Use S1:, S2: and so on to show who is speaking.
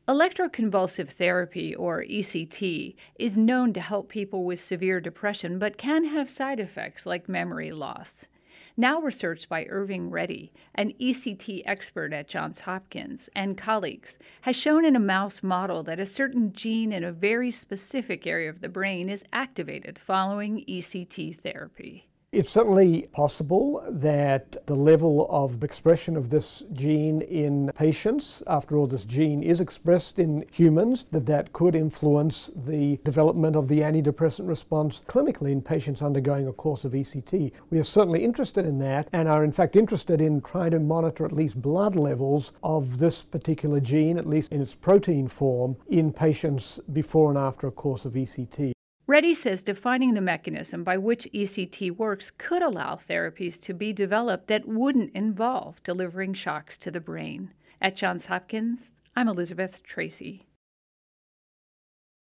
S1: Electroconvulsive therapy, or ECT, is known to help people with severe depression but can have side effects like memory loss. Now research by Irving Reddy, an ECT expert at Johns Hopkins, and colleagues, has shown in a mouse model that a certain gene in a very specific area of the brain is activated following ECT therapy.
S2: It's certainly possible that the level of expression of this gene in patients, after all, this gene is expressed in humans, that could influence the development of the antidepressant response clinically in patients undergoing a course of ECT. We are certainly interested in that and are in fact interested in trying to monitor at least blood levels of this particular gene, at least in its protein form, in patients before and after a course of ECT.
S1: Reddy says defining the mechanism by which ECT works could allow therapies to be developed that wouldn't involve delivering shocks to the brain. At Johns Hopkins, I'm Elizabeth Tracy.